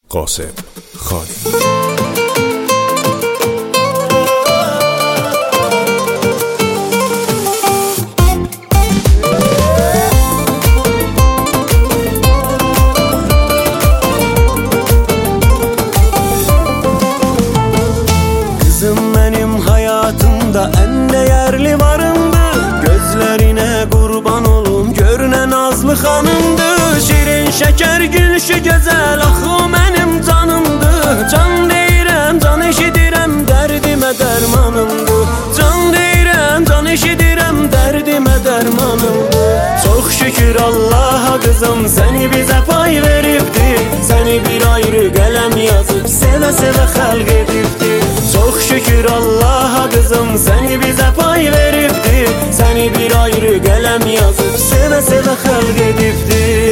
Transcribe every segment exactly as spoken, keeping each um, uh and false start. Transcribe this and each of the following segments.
قاسم خانی. Kızım benim hayatımda en değerli varımdı. Gözlerine kurban olum, görünen nazlı hanımdı. Şirin şeker gülüşü güzel, ahı benim canımdı. Can deyirəm, can eşidirəm, derdime dermanımdı. Can deyirəm, can eşidirəm, derdime dermanımdı. Çok şükür Allah'a kızım, seni bize pay veripti. Seni bir ayrı kalem yazıp seve seve halk edipti. Çok şükür Allah'a kızım, seni bize pay veripti. Seni bir ayrı kalem yazıp seve seve halk edipti.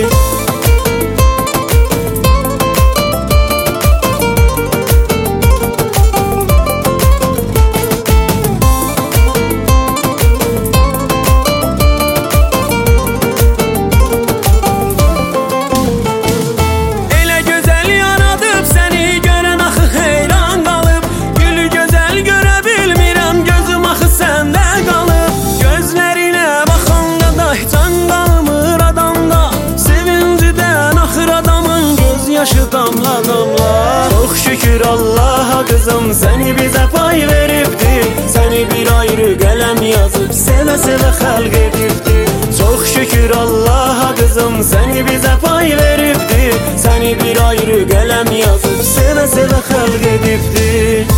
Yaşı damla damla. Çok şükür Allah'a kızım, seni bize pay veripti. Seni bir ayrı kalem yazıp seve seve halk edipti. Çok şükür Allah'a kızım, seni bize pay veripti. Seni bir ayrı kalem yazıp seve seve halk edipti.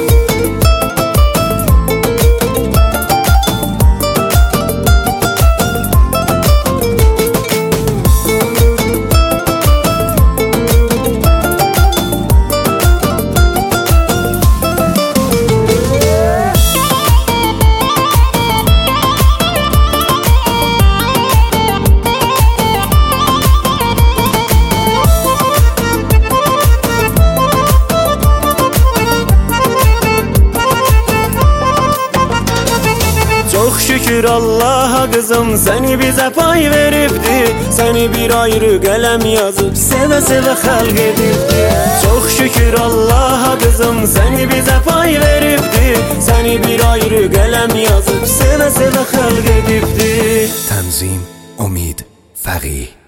Çok şükür Allah'a kızım, seni bize pay veripti. Seni bir ayrı kalem yazıp seve seve halk edipti. Çok şükür Allah'a kızım, seni bize pay veripti. Seni bir ayrı kalem yazıp seve seve halk edipti. تنظیم امید فقیه.